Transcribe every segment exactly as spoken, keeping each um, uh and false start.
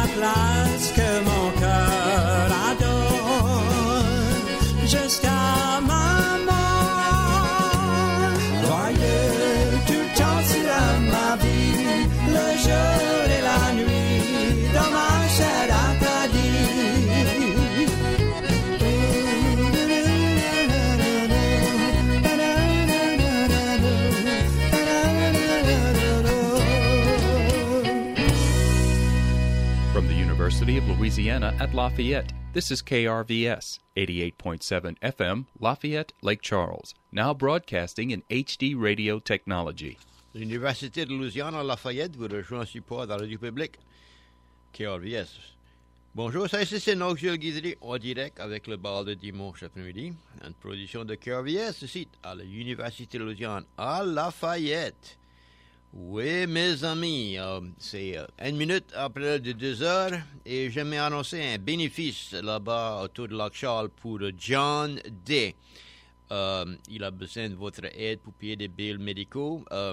place que mon cœur adore jusqu'à ma mort. Joyeux tout le temps sur ma vie, le jour et la nuit dans ma chère Acadie. From the University of Louisiana at Lafayette, this is K R V S, eighty-eight point seven F M, Lafayette, Lake Charles, now broadcasting in H D radio technology. L'Université de Louisiane à Lafayette vous rejoint en support dans la radio publique K R V S. Bonjour, ça ici c'est Nox-Jules Guidry en direct avec le bal de dimanche après-midi, une production de K R V S ici à l'Université de Louisiane à Lafayette. Oui, mes amis, euh, c'est euh, une minute après de deux heures et j'aimerais annoncer un bénéfice là-bas autour de Lac Charles pour John Day. Euh, il a besoin de votre aide pour payer des billes médicaux. Euh,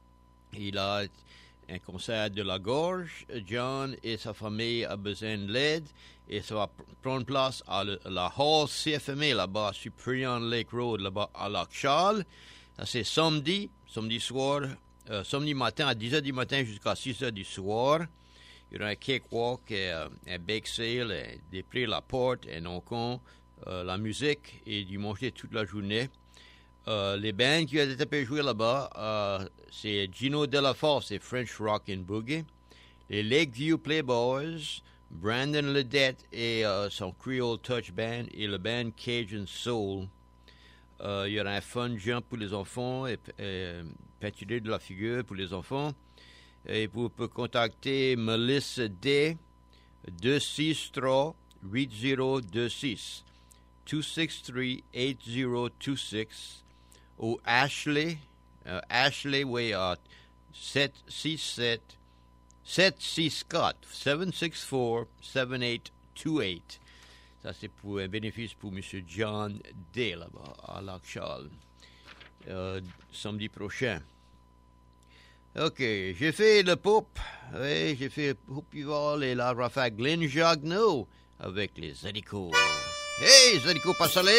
il a un cancer de la gorge. John et sa famille ont besoin de l'aide et ça va pr- prendre place à, le, à la Hall C F M A là-bas, sur Superior Lake Road, là-bas à Lac Charles. Ça c'est samedi, samedi soir. Euh, samedi matin à dix heures du matin jusqu'à six heures du soir. Il y aura un cakewalk, euh, un bake sale, euh, des prix à la porte, un encon, euh, la musique et du manger toute la journée. Euh, les bands qui ont été jouer là-bas, euh, c'est Gino Delaforce et French Rock and Boogie. Les Lakeview Playboys, Brandon Ledette et euh, son Creole Touch Band et le band Cajun Soul. Euh, il y aura un fun jump pour les enfants et, et peinturer de la figure pour les enfants. Et vous pouvez contacter Melissa D. deux six trois huit zéro deux six deux six trois huit zéro deux six ou Ashley, uh, Ashley, oui, à sept six sept sept six quatre sept six quatre sept huit deux huit. Ça, c'est pour un bénéfice pour M. John Day, là-bas, à Lac Charles, euh, samedi prochain. OK, j'ai fait le pop. Oui, j'ai fait le pop Pival et la rafale Glenn Jagneau avec les Zadico. Hey, Zadico pas salé!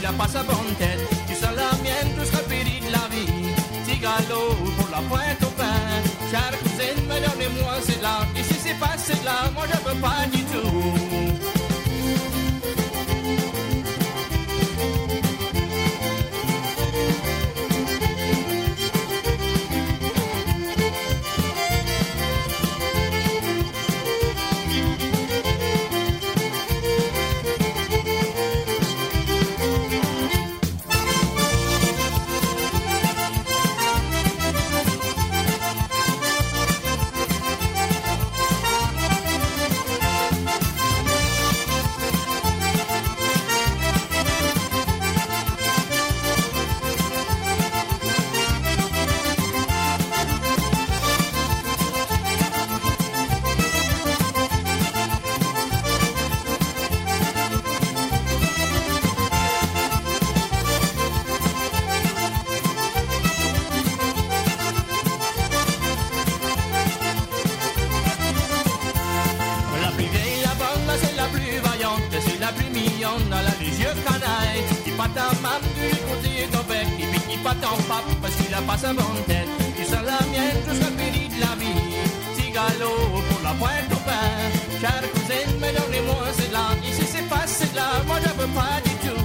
il a pas sa bonne tête. Tu sens la mienne, tout sera péri de la vie. Petit galop pour la pointe au pain. Chère cousine, mais donnez-moi c'est de là. Et si c'est pas c'est de là, moi je veux pas du tout. Parce qu'il a pas sa bonne tête, tu sens la mienne, tout sera péri de la vie. Petit galop pour la pointe au pain. Chère cousine, mais donnez-moi c'est de là. Ici c'est pas c'est de là, moi je veux pas du tout.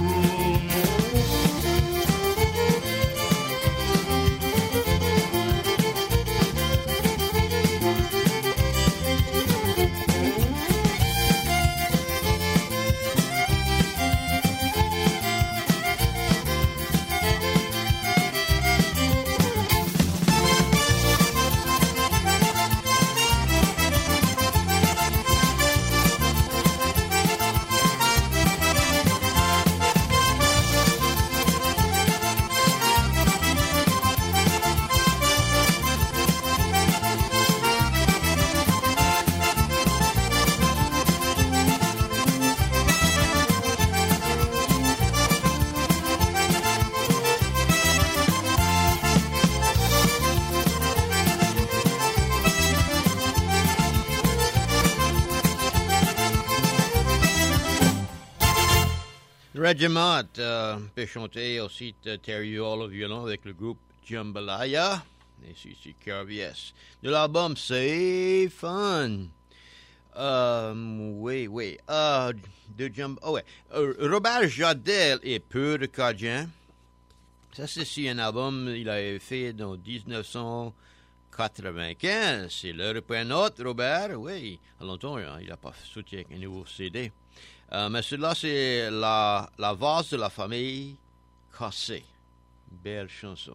Regiment euh, peut chanter aussi Terry Hall au violon avec le groupe Jambalaya. Et c'est ici K R V S. De l'album C'est Fun. Euh, oui, oui. Euh, de Jumb... Oh, ouais. Euh, Robert Jardel et Peu de Cajun. Ça, c'est un album il a fait dans dix-neuf cent quatre-vingt-quinze. C'est le repère note, Robert. Oui, à longtemps, hein, il n'a pas soutenu un nouveau C D. Euh, mais celui-là, c'est la, la vase de la famille cassée. Belle chanson.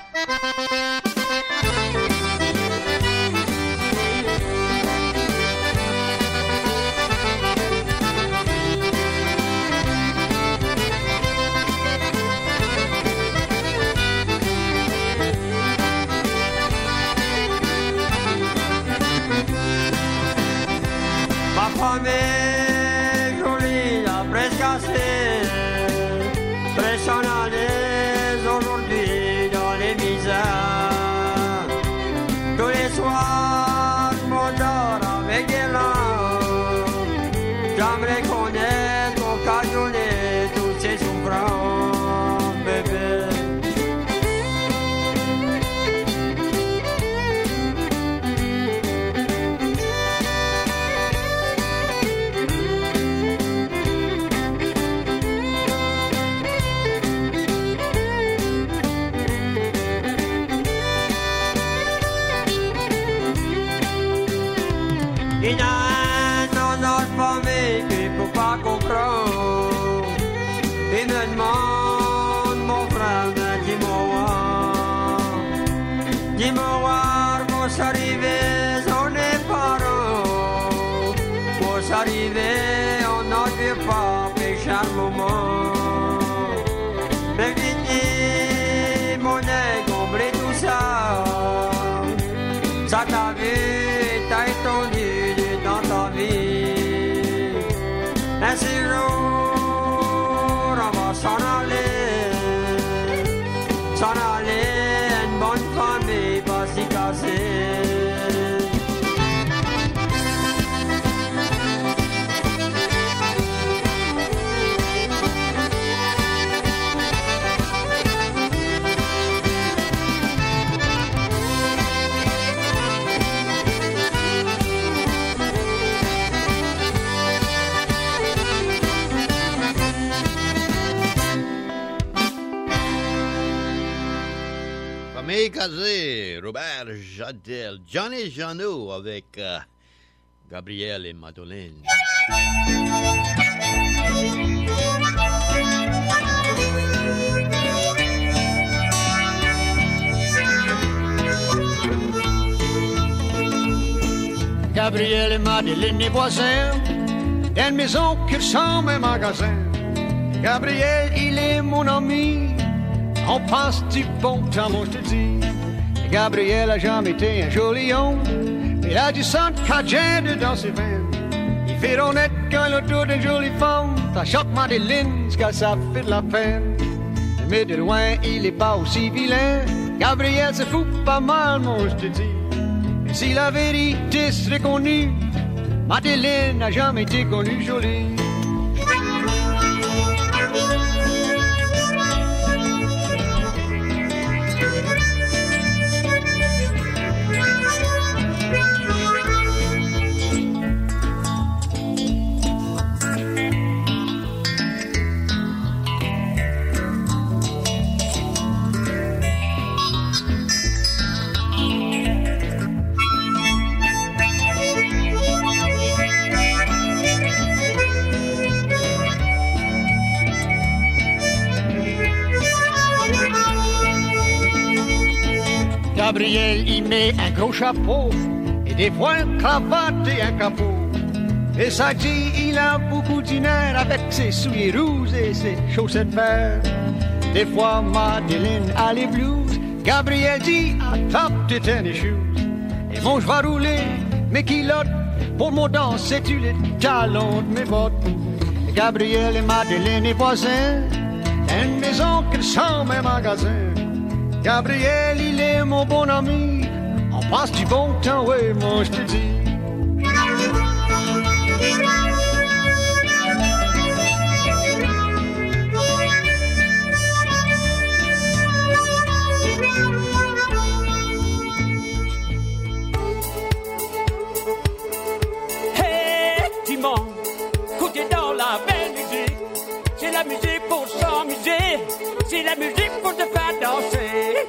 Ma famille jolie, la presse cassée, pression à l'aise aujourd'hui dans les misères. Tous les soirs, mon dort avec des larmes. J'aimerais connaître, occasionner toutes ces souffrances, bébé. Il y a un dans notre famille qui ne peut pas comprendre. Il me demande, mon frère, mais dis-moi, dis-moi, vous arrivez, on est parents. Vous arrivez, on n'en veut pas pécher un moment. Mais vite, mon nez, compris tout ça. Ça t'a vu, t'as étendu dans ta vie. Un jour, on va s'en aller, s'en aller, une bonne famille va s'y casser. Camille Cazé, Robert Jadel, Johnny Jeannot avec euh, Gabriel et Madeleine. Gabriel et Madeleine, les voisins, d'une maison qui ressemble à un magasin. Gabriel, il est mon ami, on passe du bon temps, moi je te dis. Gabriel a jamais été un joli homme, il a du sang cajun dans ses veines. Il fait honnête quand il autour d'une jolie femme, ça choque Madeleine, car ça fait de la peine. Mais de loin, il est pas aussi vilain, Gabriel se fout pas mal, moi je te dis. Et si la vérité serait connue, Madeleine n'a jamais été connue jolie. Gabriel, il met un gros chapeau et des fois une cravate et un capot. Et ça dit, il a beaucoup d'honneur avec ses souliers rouges et ses chaussettes vertes. Des fois, Madeleine a les blues. Gabriel dit, à top de tennis shoes. Et bon, je vais rouler mes culottes pour mon danser, tu les talons de mes bottes. Et Gabriel et Madeleine, les voisins, une maison qui ressemble à un magasin. Gabriel, il est mon bon ami, on passe du bon temps, ouais, moi je te dis. Hey, Timon, écoutez dans la belle musique, c'est la musique pour s'amuser, c'est la musique pour te faire danser.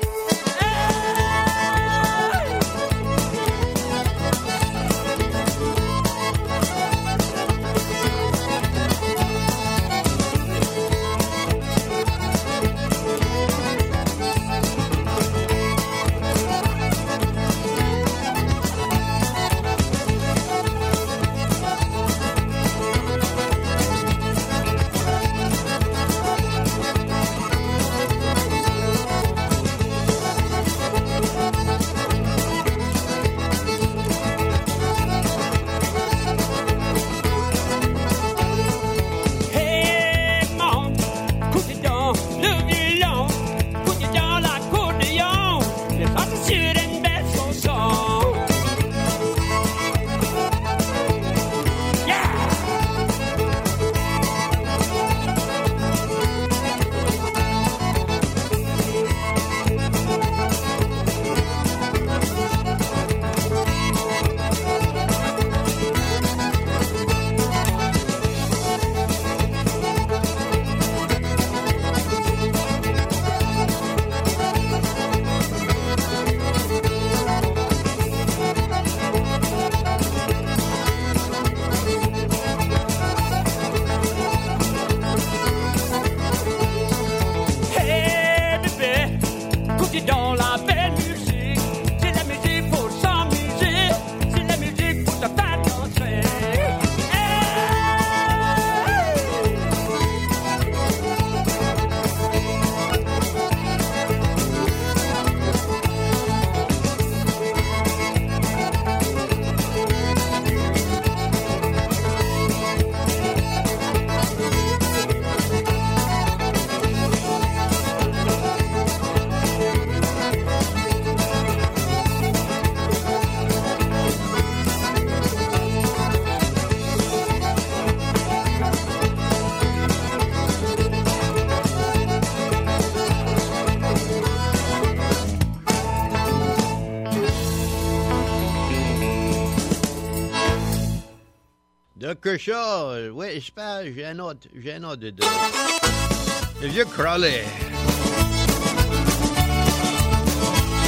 De Kershaw, oui, j'espère, j'ai un autre, j'ai un autre de deux. Le vieux Crowley.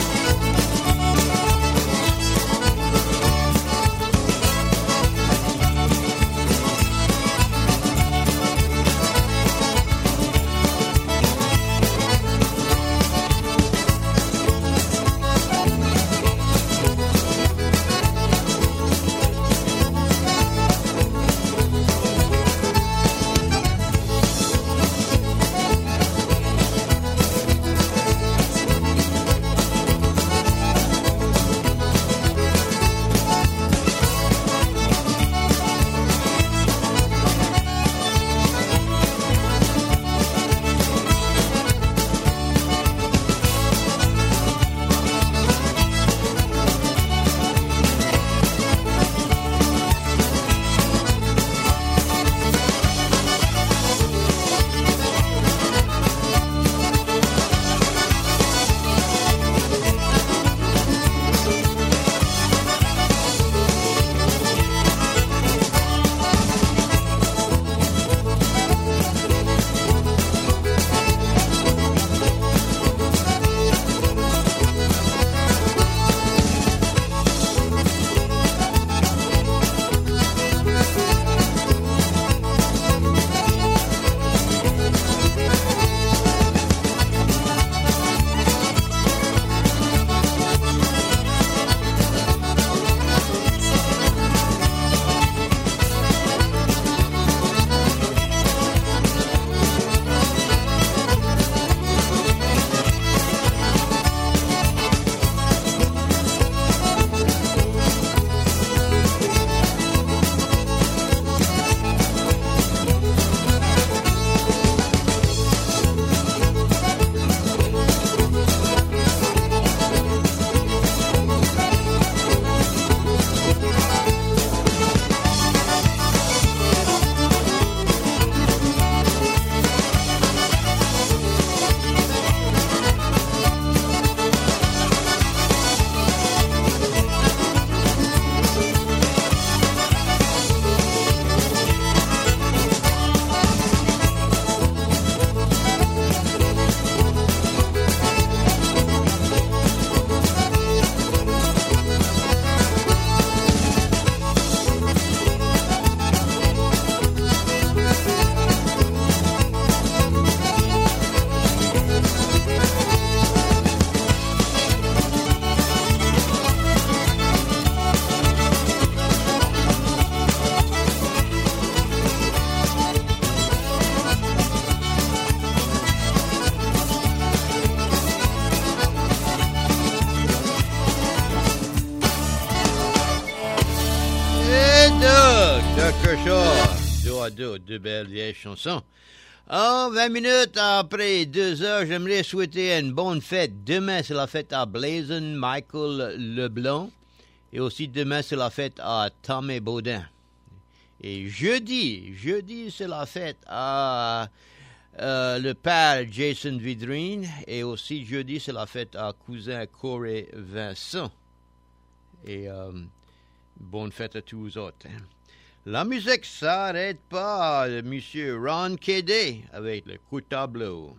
Kershaw, dos à dos, deux belles vieilles chansons. En vingt minutes après deux heures, j'aimerais souhaiter une bonne fête. Demain, c'est la fête à Blazon Michael Leblanc. Et aussi demain, c'est la fête à Tommy Baudin. Et jeudi, jeudi, c'est la fête à euh, le père Jason Vidrine. Et aussi jeudi, c'est la fête à cousin Corey Vincent. Et euh, bonne fête à tous vous autres. Hein. La musique s'arrête pas, le monsieur Ron Kédé avec le coup de tableau.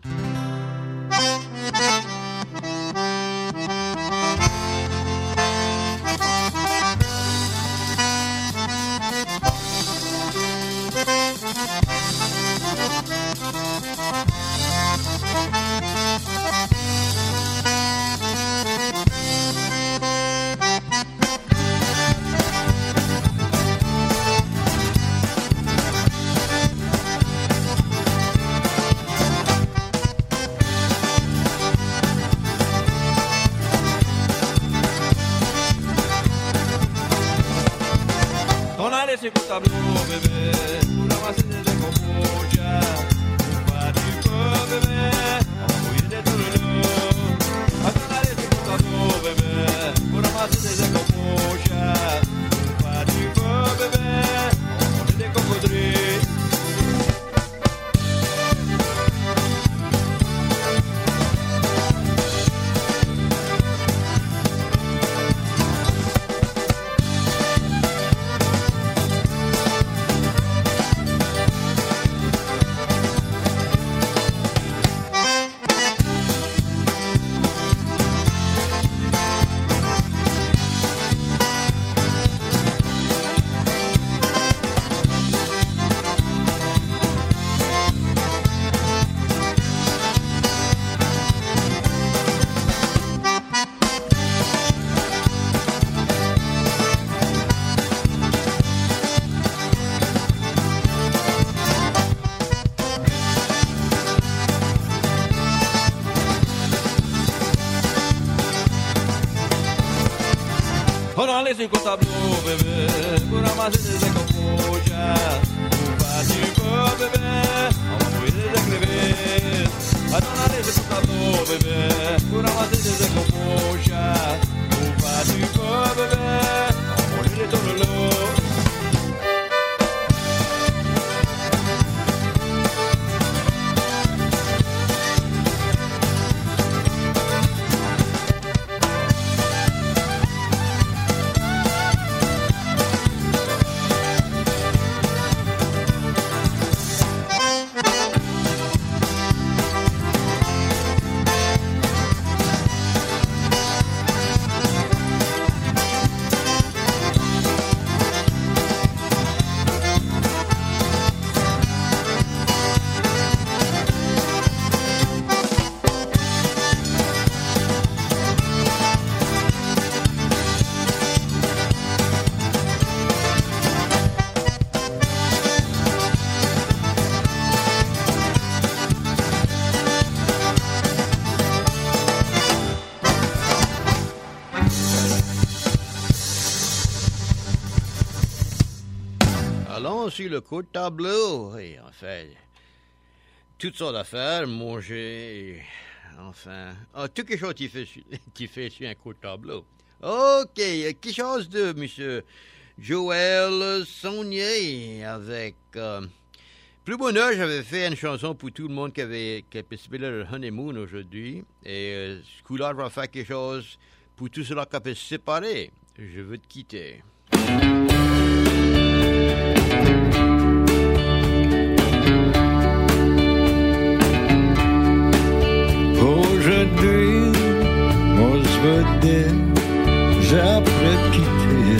Esse tableau, bébé, pour ramasser des décomposia. Pas du feu, bébé, envoyer des touloulous. Attends, esse tableau, bébé, pour ramasser des décomposia. Pas du feu, bébé, envoyer des cocodrilles. Esse tableau, bébé, pour ramasser des décomposia. Pas du feu, bébé, envoyer des crevettes. Attends, esse tableau, bébé, pour ramasser des décomposia. Pas du feu, bébé, envoyer des touloulous. Sur le coup de tableau, et enfin, toutes sortes d'affaires, manger, enfin, oh, tout quelque chose qui fait, qui fait sur un coup de tableau. Ok, quelque chose de monsieur Joël Saunier avec euh, Plus Bonheur. J'avais fait une chanson pour tout le monde qui avait qui a participé le honeymoon aujourd'hui, et euh, ce coup-là, je vais faire quelque chose pour tout cela qui a pu se séparer. Je veux te quitter. Aujourd'hui, moi je veux dire, j'ai appris à quitter.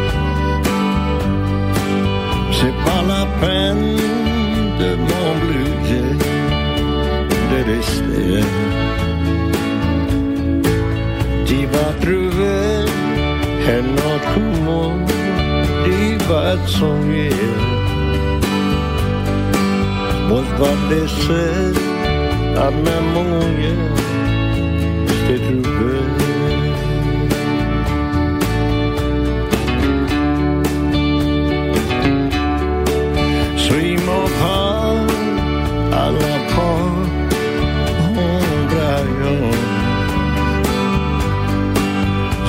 C'est pas la peine de m'obliger de rester. Tu vas trouver un autre monde, tu vas te soigner. Moi je vais laisser la même manière, je t'ai trouvé.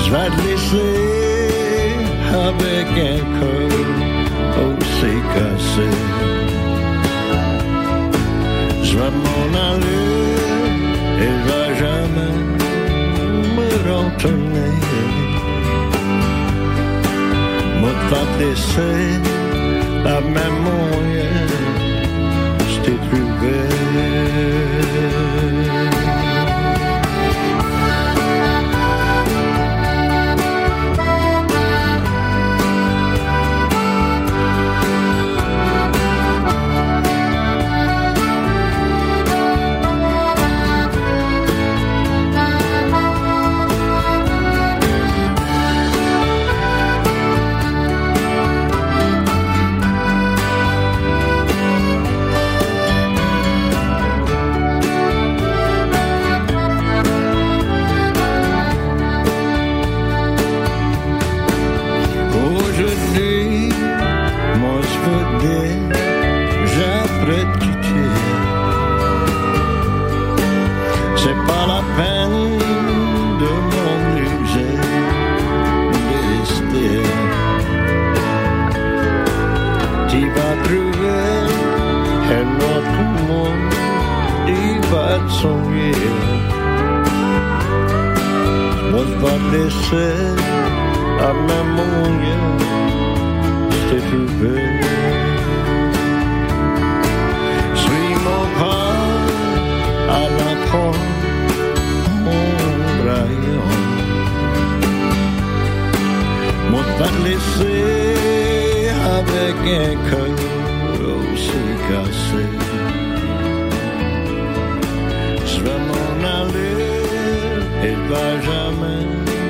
Je vais te laisser avec un cœur aussi cassé. Je vais m'en aller et je vais jamais me retourner. Moi je vais te laisser la même moyenne je t'ai trouvé. À ma moyenne, je t'ai trouvé. Suis mon pas à la porte, mon rayon. Moi, je vais te laisser avec un cœur aussi cassé. Je vais m'en aller et je vais jamais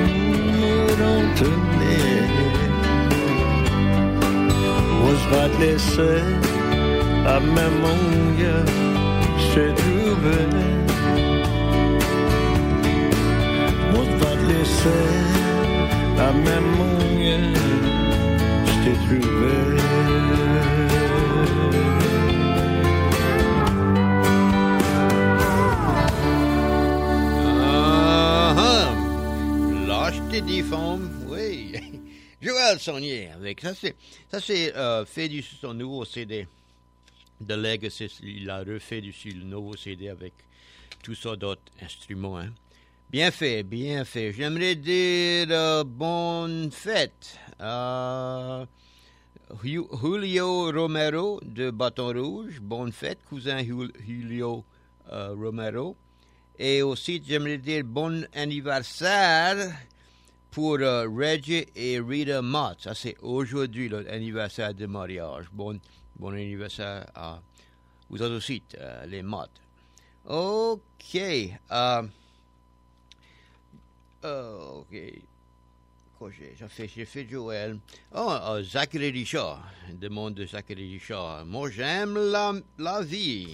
moi je vais te laisser à même moyen je t'ai trouvé. Moi je vais te laisser à même moyen je t'ai trouvé. Des femmes, oui. Joël Saunier avec ça, c'est ça c'est euh, fait du son nouveau C D de Legacy. Il a refait du le nouveau C D avec tout ça d'autres instruments. Hein. Bien fait, bien fait. J'aimerais dire euh, bonne fête à Julio Romero de Bâton Rouge. Bonne fête, cousin Julio euh, Romero. Et aussi j'aimerais dire bon anniversaire pour uh, Reggie et Rita Mott. Ça, c'est aujourd'hui l'anniversaire de mariage. Bon, bon anniversaire à vous autres aussi, uh, les Mott. OK. Uh, uh, OK. Quoi j'ai, j'ai fait, j'ai fait Joël. Oh, uh, Zachary Richard. Demande de Zachary Richard. Moi, j'aime la, la vie.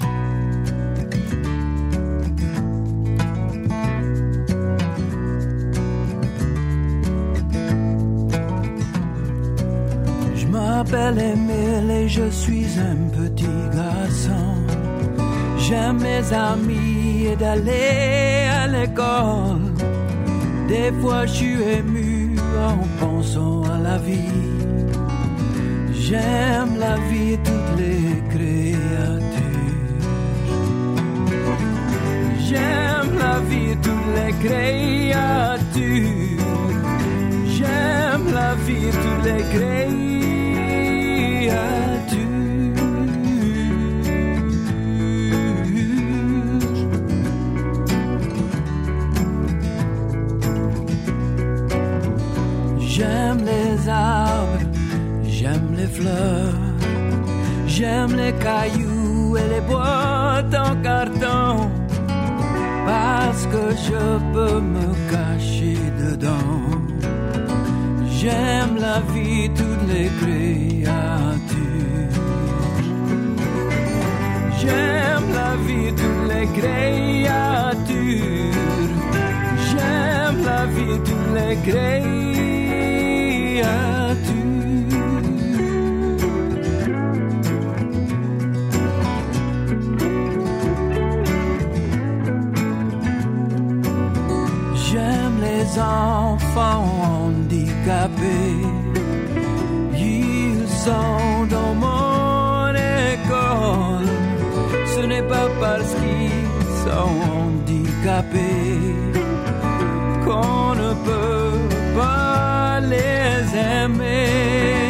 Je m'appelle Émile et je suis un petit garçon. J'aime mes amis et d'aller à l'école. Des fois je suis ému en pensant à la vie. J'aime la vie et toutes les créatures. J'aime la vie et toutes les créatures. J'aime la vie et toutes les créatures. J'aime les arbres, j'aime les fleurs, j'aime les cailloux et les boîtes en carton, parce que je peux me cacher dedans. J'aime la vie, toutes les créatures. J'aime la vie, toutes les créatures. J'aime la vie, toutes les créatures. J'aime j'aime les enfants handicapés. Ils sont dans mon école. Ce n'est pas parce qu'ils sont handicapés qu'on ne peut pas les aimer.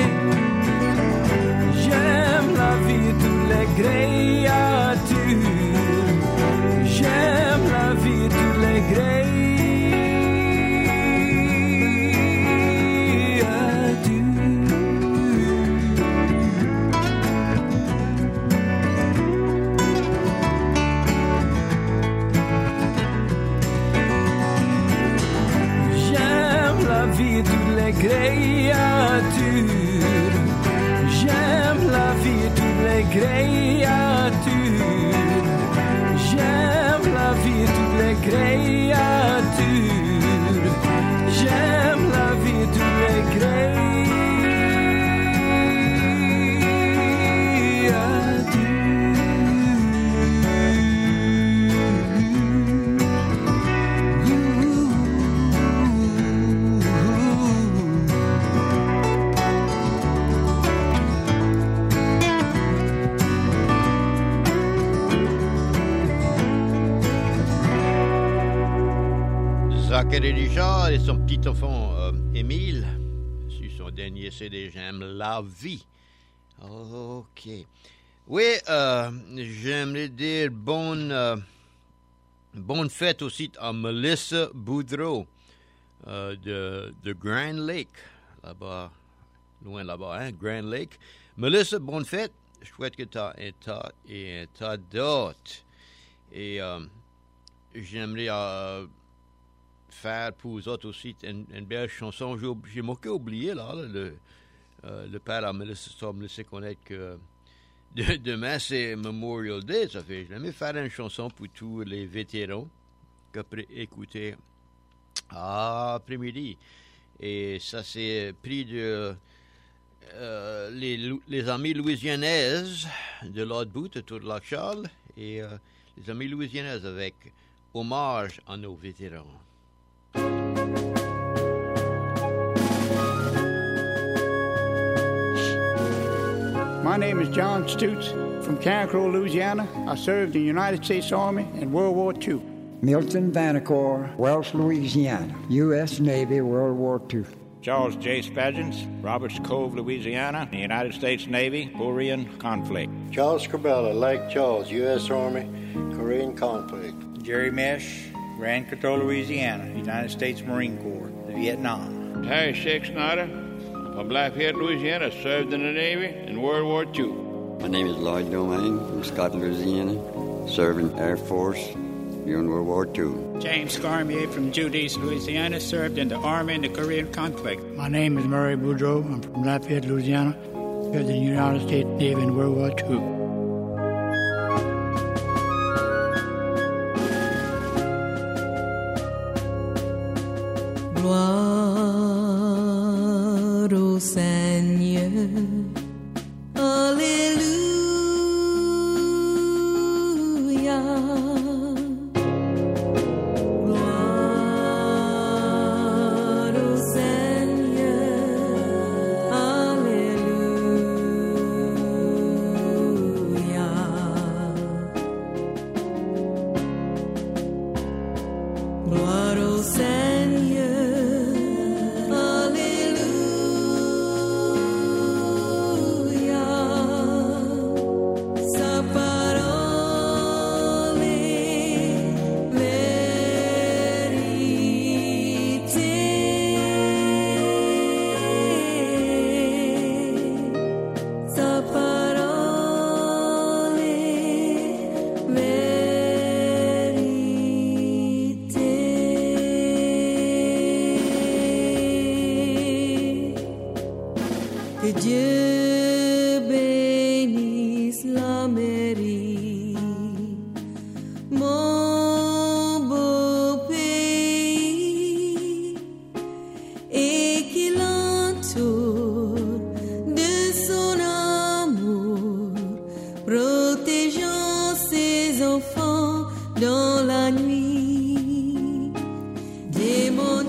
J'aime la vie, toutes les créatures. J'aime la vie, toutes les créatures. Créatures, j'aime la vie, toutes les créatures. J'aime la vie, toutes les créatures. J'aime la vie, toutes les créatures. Zachary Richard et son petit enfant euh, Émile sur son dernier C D J'aime la vie. Ok. Oui, euh, j'aimerais dire bonne, euh, bonne fête aussi à Melissa Boudreau euh, de, de Grand Lake, là-bas, loin là-bas, hein, Grand Lake. Melissa, bonne fête. Je souhaite que tu as un tas et un tas d'autres. Et euh, j'aimerais euh, faire pour vous autres aussi une, une belle chanson. J'ai, j'ai manqué oublié, là, là le, euh, le père à Melissa me laisser connaître que de, demain, c'est Memorial Day. Ça fait, j'aimerais faire une chanson pour tous les vétérans qui peuvent écouter après-midi. Et ça, c'est pris de euh, les, les amis louisianaises de l'autre bout, de tout le lac Charles, et euh, les amis louisianaises avec hommage à nos vétérans. My name is John Stutz from Cancro, Louisiana. I served in the United States Army in World War Two. Milton Vanacore, Welch, Louisiana, U S Navy, World War Two. Charles J. Spagins, Roberts Cove, Louisiana, the United States Navy, Korean conflict. Charles Corbella, Lake Charles, U S Army, Korean conflict. Jerry Mesh, Grand Coteau, Louisiana, United States Marine Corps, Vietnam. Terry Shake Snyder from Lafayette, Louisiana, served in the Navy in World War Two. My name is Lloyd Domain from Scott, Louisiana, served in Air Force during World War Two. James Scarmier from Judice, Louisiana, served in the Army in the Korean conflict. My name is Murray Boudreau. I'm from Lafayette, Louisiana, served in the United States Navy in World War Two. Gloire au Seigneur, Alléluia. Gloire au Seigneur, Alléluia. Gloire au Seigneur. Que Dieu bénisse l'Amérique, mon beau pays, et qu'il entoure de son amour, protégeant ses enfants dans la nuit. Démon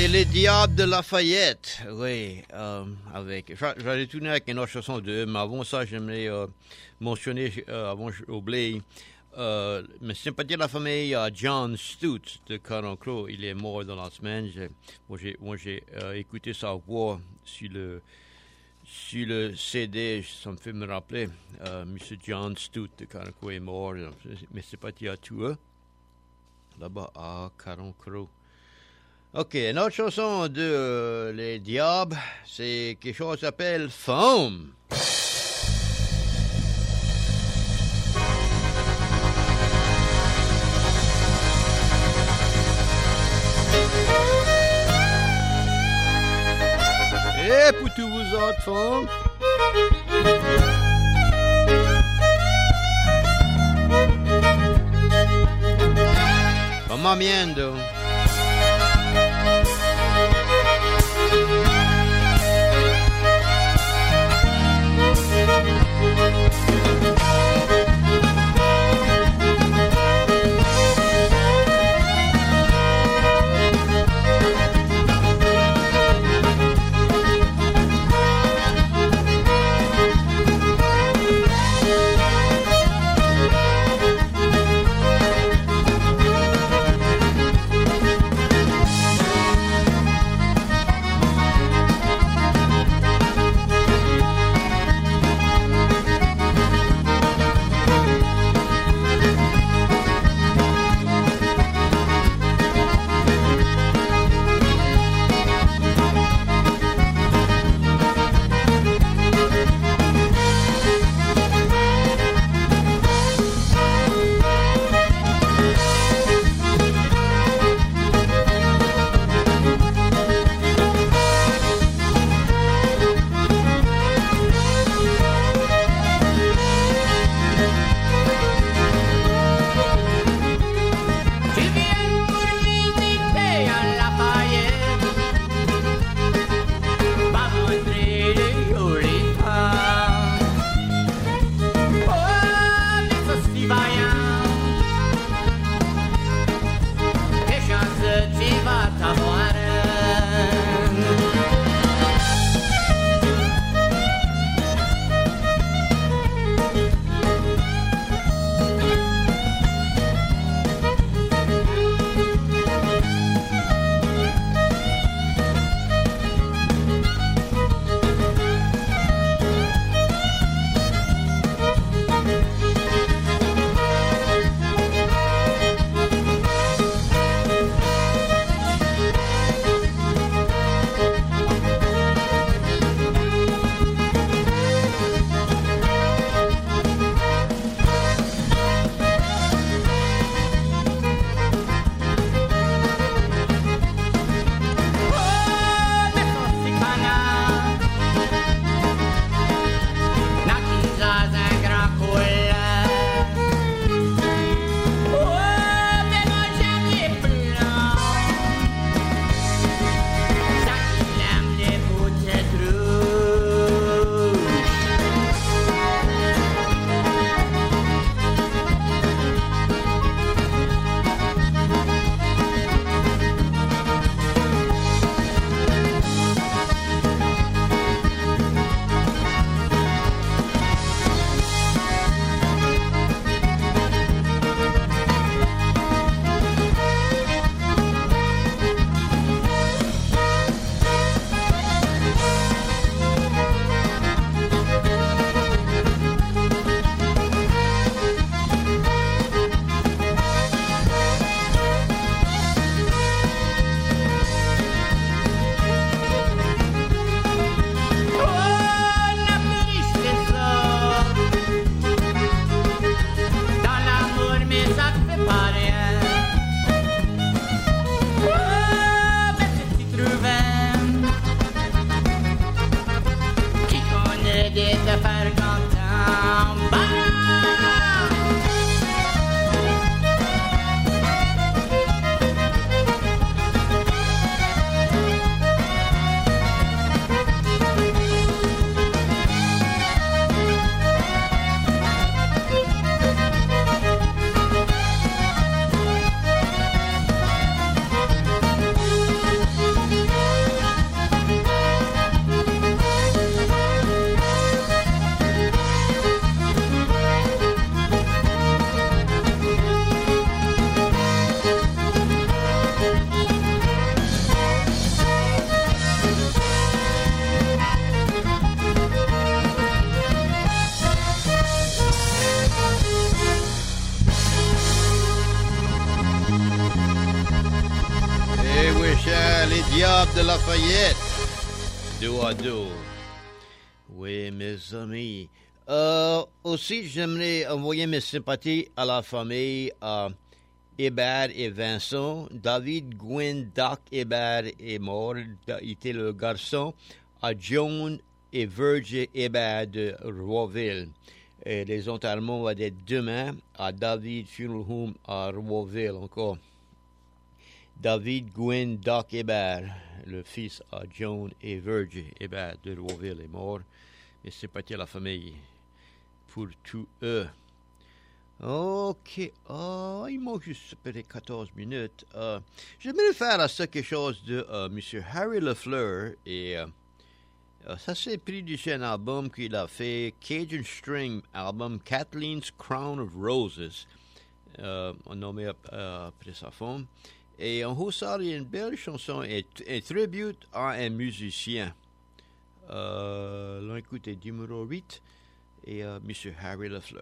C'était les Diables de Lafayette, oui, euh, avec, j'allais tourner avec une autre chanson d'eux, mais avant ça, j'aimerais euh, mentionner, euh, avant j'oublie, euh, mes sympathies de la famille à John Stutz de Carencro. Il est mort dans la semaine. J'ai, moi, j'ai, moi, j'ai euh, écouté sa voix sur le, sur le C D, ça me fait me rappeler, euh, M. John Stutz de Carencro est mort. Mes sympathies à tous eux, là-bas à Carencro. Ok, une autre chanson de euh, Les Diables, c'est quelque chose qui s'appelle Foam. Et pour tous vous autres, Foam. Vamos viendo. les Diables de Lafayette. Dos à dos. Oui, mes amis. Euh, aussi, j'aimerais envoyer mes sympathies à la famille à Hébert et Vincent. David Gwen Doc Hébert est mort. Il était le garçon à Joan et Virgie Hébert de Rouville. Et les enterrements vont être demain à David Funeral Home à Rouville encore. David Gwen Doc Hébert, le fils à Joan et Virgie Hébert de Rouville, est mort. Et c'est parti à la famille pour tous eux. OK. Oh, il manque juste peut-être quatorze minutes. Uh, J'aimerais faire à ça quelque chose de uh, M. Harry Lafleur. Et uh, uh, ça, c'est pris du un album qu'il a fait, Cajun String album, Kathleen's Crown of Roses. Uh, on nommé uh, après sa femme. Et en haut, ça, il y a une belle chanson, un, un tribute à un musicien. Euh, L'on écoute est numéro huit et euh, M. Harry Lafleur.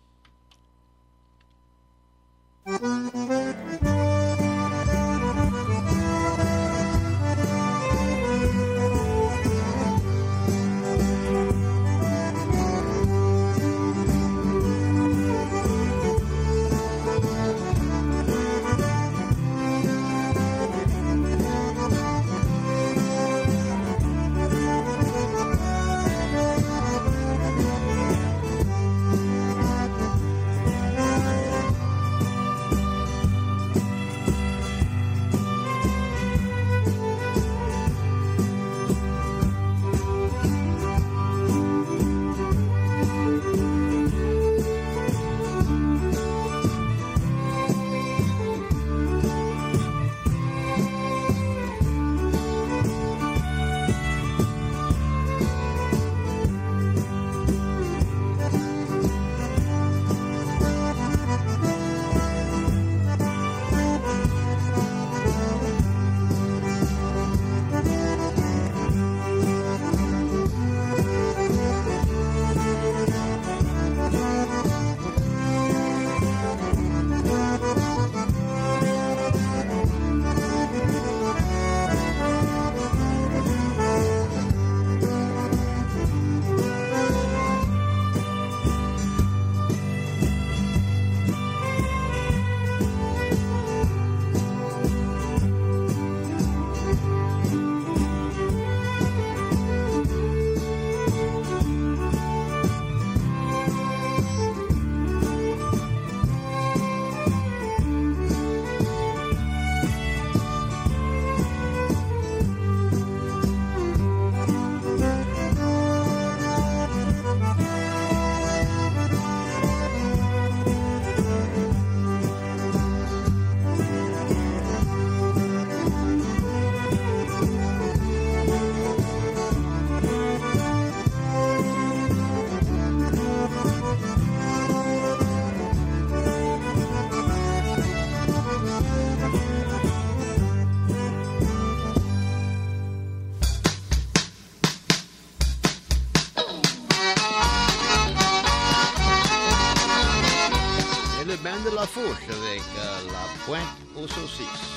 De la Fourche avec euh, la pointe aux saucisses.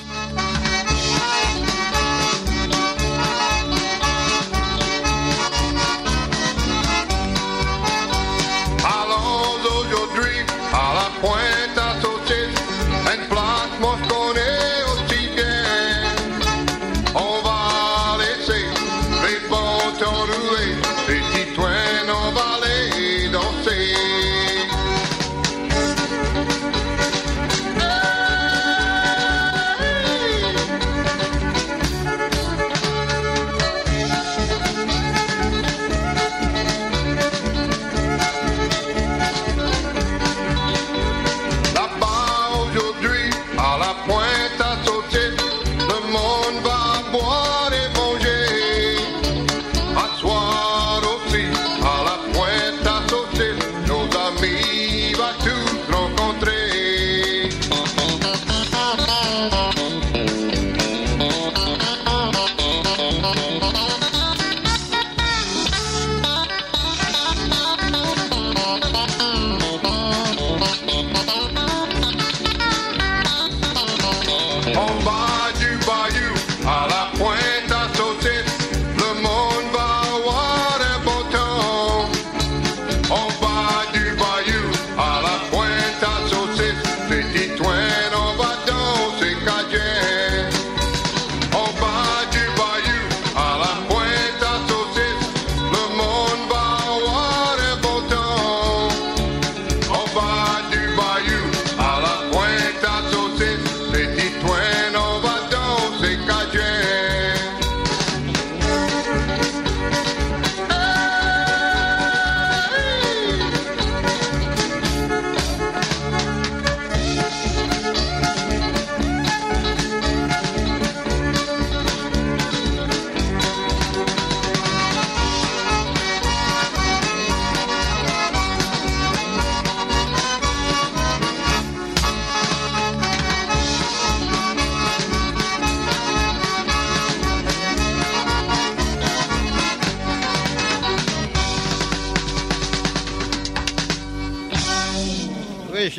Allons aujourd'hui à la pointe à saucisses, une place mosconnée aussi bien. On va laisser les bâtons rouler, les citoyens on va les danser.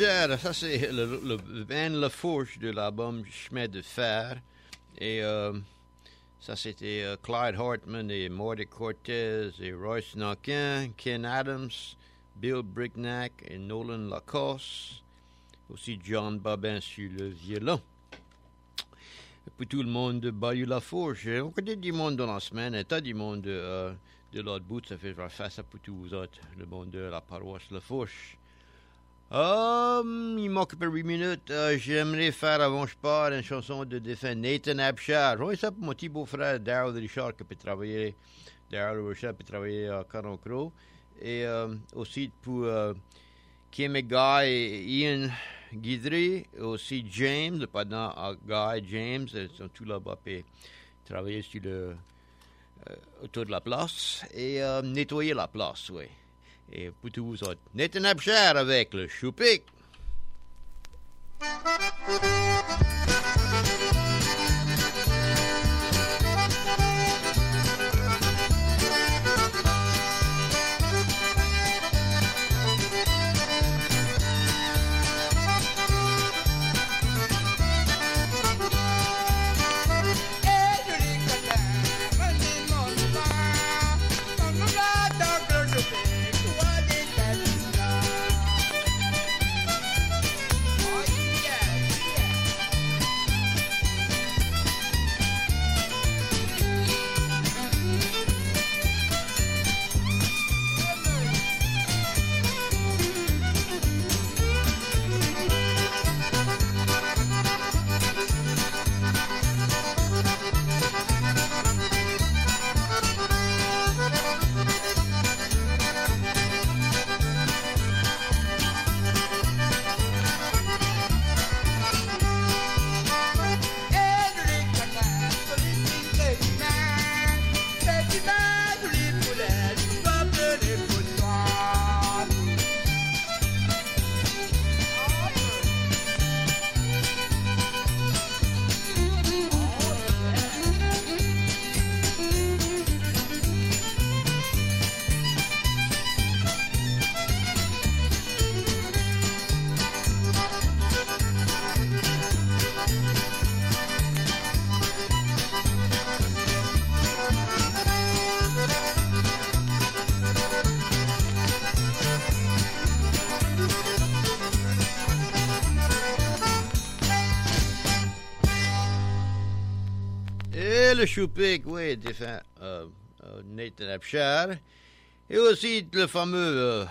Napcher, ça c'est le, le, le band La Fourche de l'album Chemin de fer. Et euh, ça c'était euh, Clyde Hartman et Morty Cortez et Royce Nankin, Ken Adams, Bill Brignac et Nolan Lacoste. Aussi John Babin sur le violon. Et puis tout le monde de Bayou La Fourche. On connaît du monde dans la semaine, et t'as du monde de, euh, de l'autre bout, ça fait face à pour tous vous autres, le monde de la paroisse La Fourche. Um, il manque peu huit minutes. Uh, j'aimerais faire avant je pars une chanson de défunt Nathan Abshire. Oui, ça pour mon petit beau-frère Daryl Richard qui peut travailler, Daryl Richard peut travailler à Caron Crow. Et um, aussi pour uh, Kim et Guy et Ian Guidry. Aussi James, le pendant uh, Guy James, ils sont tous là-bas pour travailler sur le, uh, autour de la place et uh, nettoyer la place, oui. Et pour tous vous autres, Nathan Abshire avec le Choupic. Le Choupic, oui, défunt euh, euh, Nathan Abshire. Et aussi le fameux euh,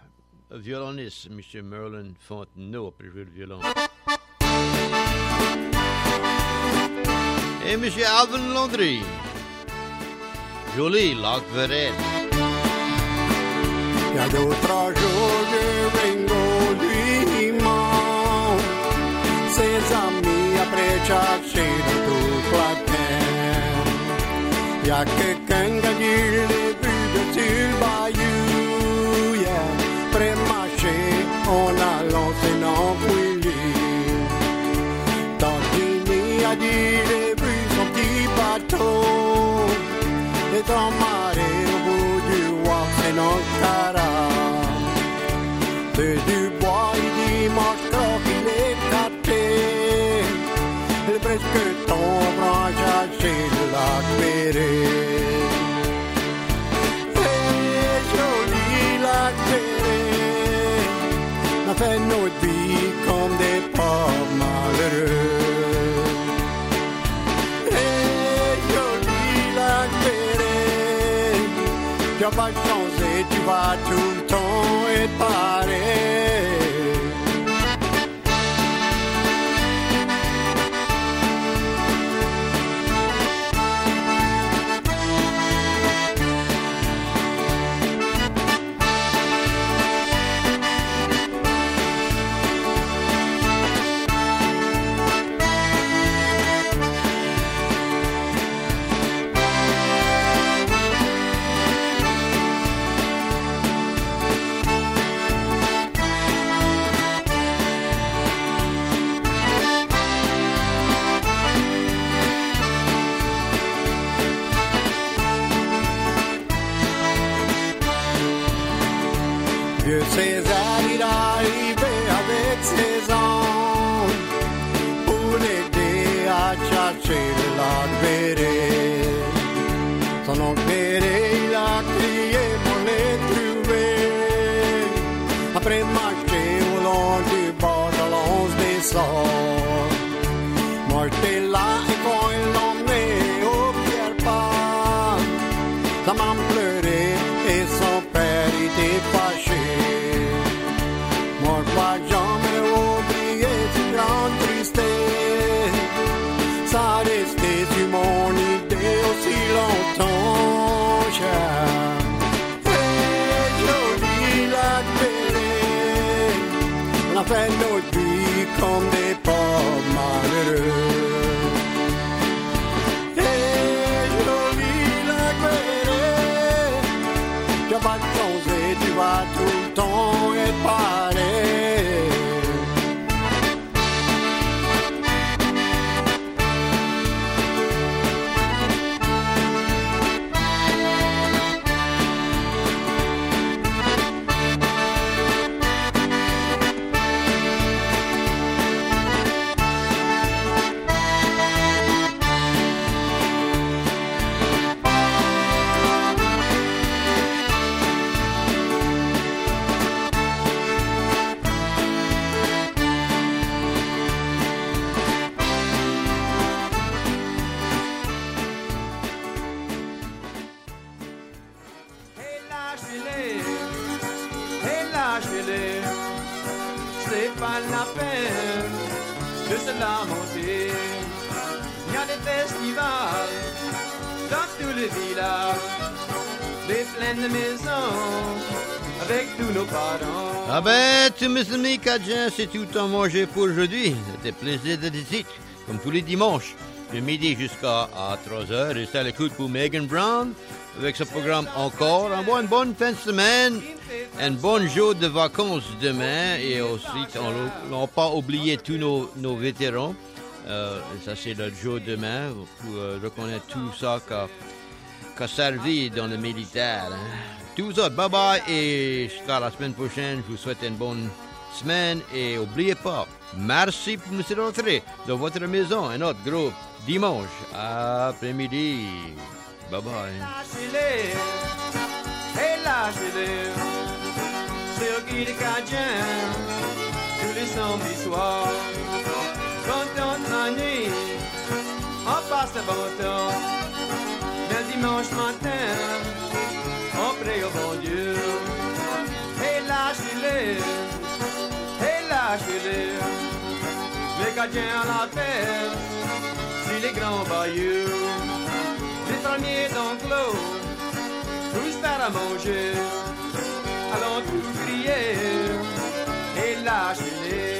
violoniste, M. Merlin Fontenot, après jouer le violon. Et M. Alvin Landry. Joli, Lac Verret. Il y a d'autres jours je vengo lui ment. Ses amis après chercher toute la terre. Il y a quelqu'un qui a dit les buts sur le bayou, yeah. Pré-marché, on a lancé non fouillé. Tantini a dit les buts son petit bateau. Les grands marées au bout du roi, c'est notre cara. C'est du bois, il dit, mange croque, il est gâté. Il est presque tombe en chercher le lac Péré. Et joli lac Péré, on a fait notre vie comme des pauvres malheureux. Et joli lac Péré, tu n'as pas de chance et tu vas tout le temps être pareil. Vieux César, il arrivait avec Son oncle Méré, il a crié pour les trouver. Après marcher au long du bord de l'once des sorts. Moi j'étais là et quand ils l'emmenaient au Pierre-Pas, sa maman pleurait et son père était fâché. Moi je vois jamais oublier cette grande tristesse. Ça a resté sur mon idée aussi longtemps, cher. Hey, jolie la télé, on a fait notre vie comme des pauvres malheureux. Hey, jolie la télé, tu vas te changer, tu vas tout le temps être pareil. C'est pas la peine de se lamenter. Il y a des festivals dans tout le village, des pleines de maisons avec tous nos parents. Ah ben, tous mes amis Cajuns, c'est tout en manger pour aujourd'hui. C'était plaisir de visite, comme tous les dimanches, de midi jusqu'à trois heures. Restez à l'écoute pour Megan Brown avec ce programme encore. Une bonne fin de semaine, un bon jour de vacances demain. Et aussi, on n'a pas oublié tous nos, nos vétérans. Euh, ça, c'est le jour demain pour euh, reconnaître tout ça qui a, qui a servi dans le militaire. Hein. Tout ça, bye bye et jusqu'à la semaine prochaine. Je vous souhaite une bonne semaine et n'oubliez pas, merci pour nous rentrer dans votre maison. Un autre groupe dimanche après-midi. Bye bye. Lâchez-les, et lâchez-les, c'est au Guy des Cajuns, tous les samedis soirs. Quand on la nuit, on passe le bon temps. Le dimanche matin, on prie au bon Dieu. Et lâchez-les, et lâchez-les, les Cajuns à la terre, sur les grands bayous. Les fermiers d'enclos, tous faire à manger, allons tous crier et lâcher-les.